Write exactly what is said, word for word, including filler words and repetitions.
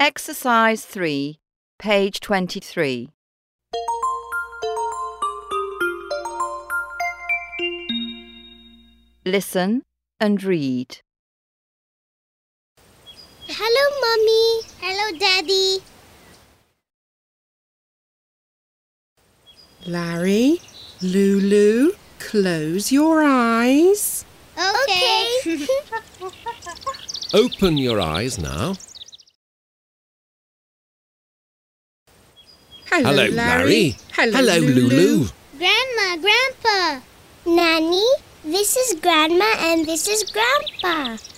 Exercise three, page twenty-three. Listen and read. Hello, Mummy. Hello, Daddy. Larry, Lulu, close your eyes. Okay. Open your eyes now. Hello, Hello, Larry. Larry. Hello, Hello, Lulu. Lulu. Grandma, Grandpa. Nanny, this is Grandma and this is Grandpa.